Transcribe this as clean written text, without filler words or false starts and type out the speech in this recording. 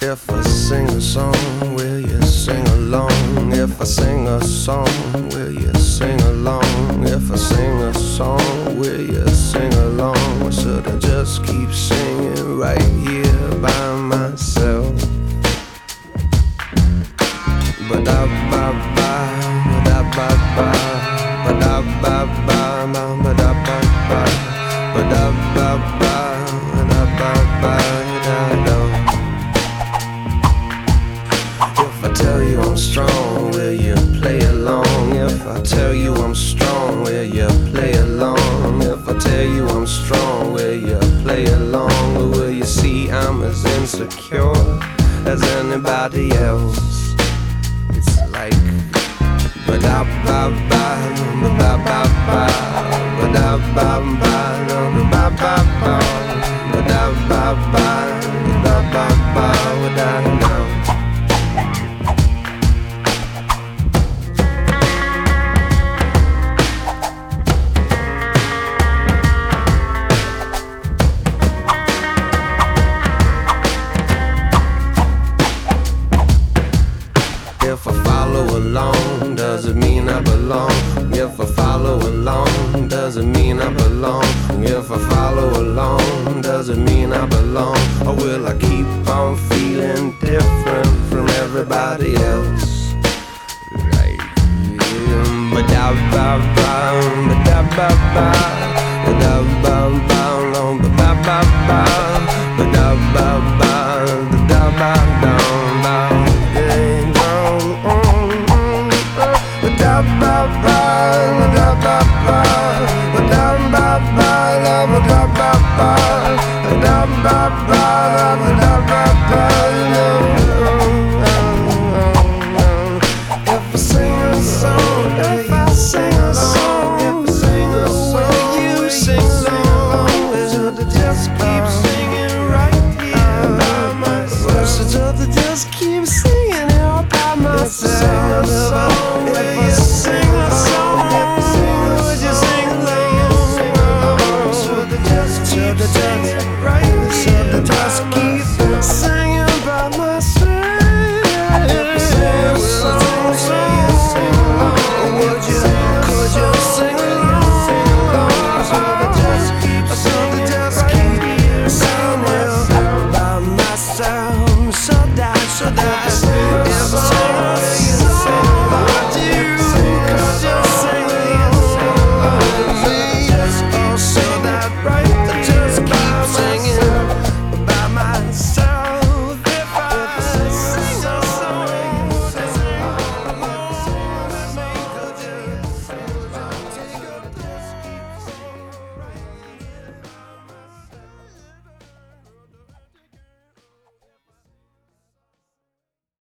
If I sing a song, will you sing along? If I sing a song, will you sing along? If I sing a song, will you sing along? Or should I just keep singing right here by myself? Ba-da-ba-ba, ba-da-ba-ba, ba-da-ba-ba, ba-da-ba-ba, ba-da-ba-ba, ba-da-ba-ba-da-da. If I tell you I'm strong, will you play along? If I tell you I'm strong, will you play along? If I tell you I'm strong, will you play along? Or will you see I'm as insecure as anybody else? It's like ba-da-ba-ba, ba-da-ba-ba, ba-da-ba-ba, ba-da-ba-ba, ba-da-ba-ba, ba-da-ba-ba, ba-da-da. If I follow along, does it mean I belong? If I follow along, does it mean I belong? If I follow along, does it mean I belong? Or will I keep on feeling different from everybody else? Like, ba-da-ba-ba, ba-da-ba-ba, ba-da-ba-ba, ba-da-ba-ba.